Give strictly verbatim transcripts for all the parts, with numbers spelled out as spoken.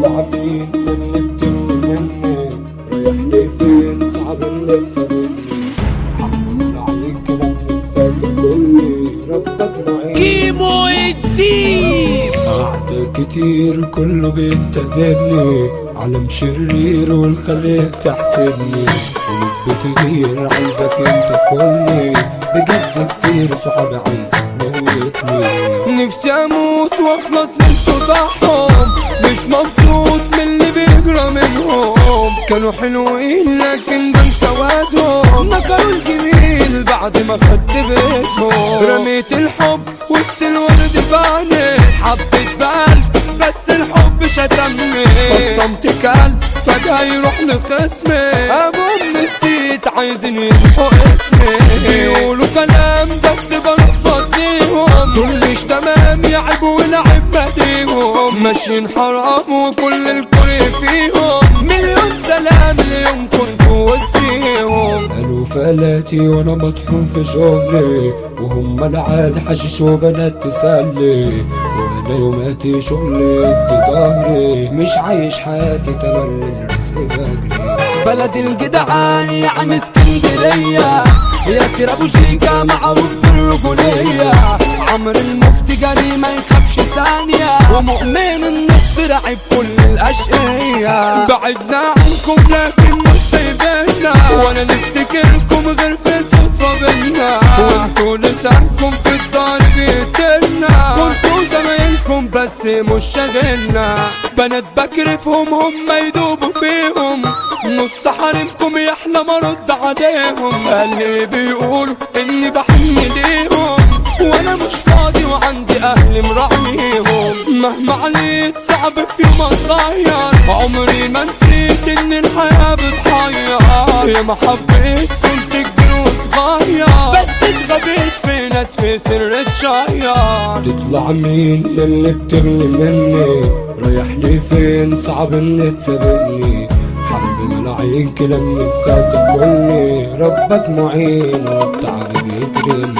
تطلع مين اللي بتغلي مني؟ رايح لي فين؟ صعب اللي تسابقني. حمل عليك كده من ساعة كلي ربك معين. كيمو الديب قعدة كتير كله بينتدبني، عالم شرير والخليق تحسدني، بتغير عايزك انت كلي بجد كتير صحابي عايزك موتني. نفسي اموت واخلص من صداعهم، مش مبسوط من اللي بيجرى منهم. كانوا حلوين لكن بن سوادهم، نكروا الجميل بعد ما خدت بيتهم. رميت الحب وسط الورد بعيني، حبيت بقلب بس الحب شتمني. خصمت كلب فجأة يروح لخصمي، ابوم نسيت عايزين يمحوا اسمي. بيقولوا كلام بس بروح فضيهم، دول مش تمام يعب ولعب بديهم. ماشيين حرام وكل الكل فيهم، مليون سلام ليوم كنت وسطيهم. قالوا فلاتي وانا مطحون في شغلي، وهم العاد حشيش وبنات تسلي. وانا يوماتي شغلي ادي ظهري، مش عايش حياتي تملي الرزق بجري. بلد الجدعان يعني اسكندرية، ياسر ابو شيكا معروف بالرجولية. عمرو المفتي جري ما يخافش ثانية، ومؤمن النص راعي كل الاشقية. بعدنا عنكم لكن مش سايبنا، وانا نفتكركم غير في صدفة بينا. وانتوا لسانكم في الدار بيقتلنا، وانتوا زمايلكم بس مش شاغلنا. بنات بكرفهم هم يدوبوا فيهم، نص حريمكم يحلى مرد عليهم. اللي بيقولوا اني بحن ليهم، وانا مش فاضي وعندي اهلي مراعيهم. مهما عليت صعب في يوم اتغير، عمري ما نسيت ان الحياة بتحير. يا ما حبيت كنت كبير وصغير، بس اتغبيت في ناس في سر تشير. تطلع مين يلي بتغلي مني؟ رايح لي فين؟ صعب ان تسابقني. حرب ملاعين كلام من ساعة كلي ربك معين، وبتعب بيكرمني.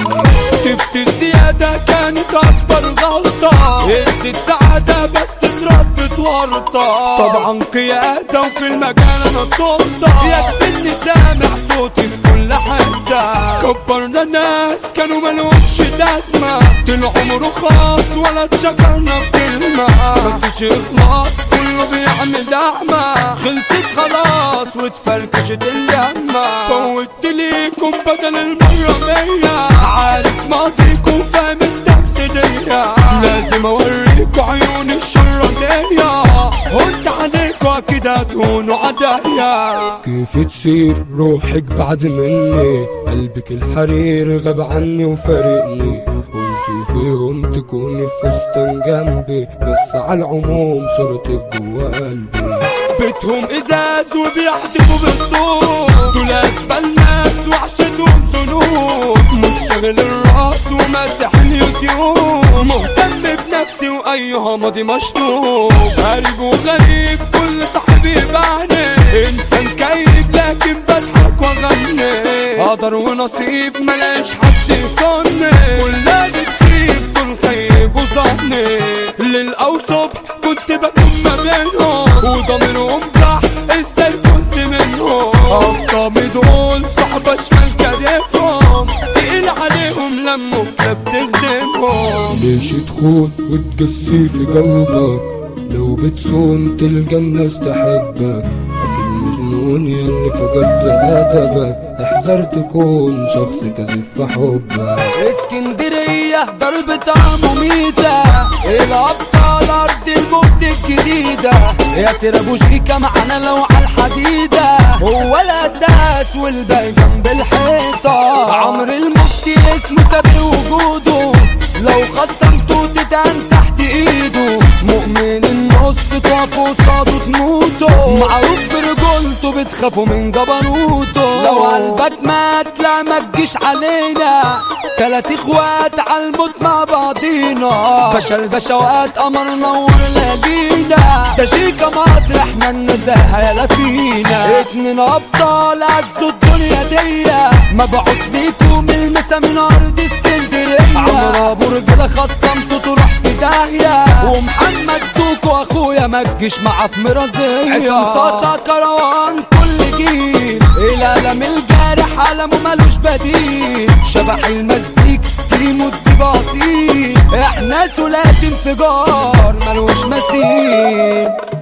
تبت الزيادة كانت أكبر غلطة، ادت سعادة بس اتردت ورطة. طبعا قيادة وفي المجال أنا سلطة، يكفي إني سامع صوتي في كل حتة. كبرنا ناس كانوا ملوش لازمة، طلعوا رخاص ولا اتشكرنا بكلمة. مفيش إخلاص كله بيعمل دعمة، خلصت خلاص واتفركشت اللمة. فوت ليكم بدل المرة مية، عارف ماضيكم فاهم التمثيلية. لازم اوريكوا عيون الشرانية، هد عليكوا اكيد هتهونوا عدايا. كيف تصير روحك بعد مني؟ قلبك الحرير غاب عني وفارقني. قلت في يوم تكوني في فستان جنبي، بس على العموم صورتك جوا قلبي. بيتهم ازاز وبيحدفوا بالطوب، دول اسبال ناس وعشتهم ذنوب. مش شاغل الراس وماسح اليوتيوب، مهتم بنفسي وايها ماضي مشطوب. غريب وغريب كل صاحبي يبعني، انسان كئيب لكن بضحك واغني. قدر ونصيب ملاش حد يصني، كلها بتخيب دول خيب وظني. ليل او صبح كنت بكون ما بينهم، وضميرهم تحت ازاي كنت منهم. اقسامي دول صحبة شمال كرفهم، تقيل عليهم لما كلاب تخدمهم. ليش تخون وتقسي في قلبك؟ لو بتصون تلقى الناس تحبك. لكن مجنون يلي فقدت ادبك، احذر تكون شخص كذب في حبك. اسكندرية ضربتها مميتة، الابطال ارض الموت الجديدة. ياسر ابو شيكا معنا لو عالحديدة، هو الاساس والباقي جنب الحيطة. عمرو المفتي اسمه سابق وجوده، لو خصمته تتان تحت ايده. مؤمن النص تقفوا قصاده تموتوا، معروف برجولته بتخافوا من جبروته. لو قلبك مات لا ما تجيش علينا، تلات اخوات عالموت مع بعضينا. باشا البشوات قمر نور ليالينا، ده شيكا مصر احنا النزاهة يالا فينا. اتنين ابطال عزوا الدنيا ديا، مبعوت ليكم المسا من ارض اسكندرية. عمرو ابو رجالة خصمته تروح في داهية، ومحمد دوكو اخويا اخويا ما تجيش معاه في مرازية. عصام صاصا كروان كل جيل، القلم الجارح قلمه ملوش بديل. شبح المزيك كريم والديب اصيل، احنا ثلاثي انفجار ملوش مثيل.